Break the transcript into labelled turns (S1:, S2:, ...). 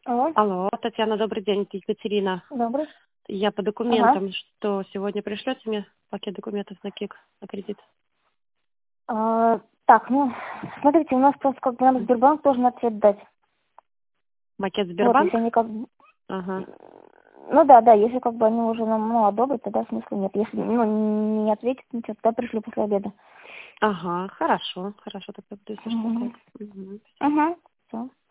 S1: Алло,
S2: Алло, Татьяна, добрый день, это Екатерина.
S1: добрый.
S2: Я по
S1: Ага.
S2: документам, что сегодня пришлете мне пакет документов на КИК, на кредит?
S1: Так, ну, смотрите, у нас просто как бы нам Сбербанк должен ответ дать.
S2: Макет
S1: Вот,
S2: Сбербанк?
S1: если они как бы...
S2: Ага.
S1: Ну да, если как бы они уже нам, одобрят, тогда смысла нет. Если, не ответят, ничего, тогда пришлю после обеда.
S2: Ага, хорошо, тогда буду, если что, ждать. Угу, всё.
S1: Угу. Все.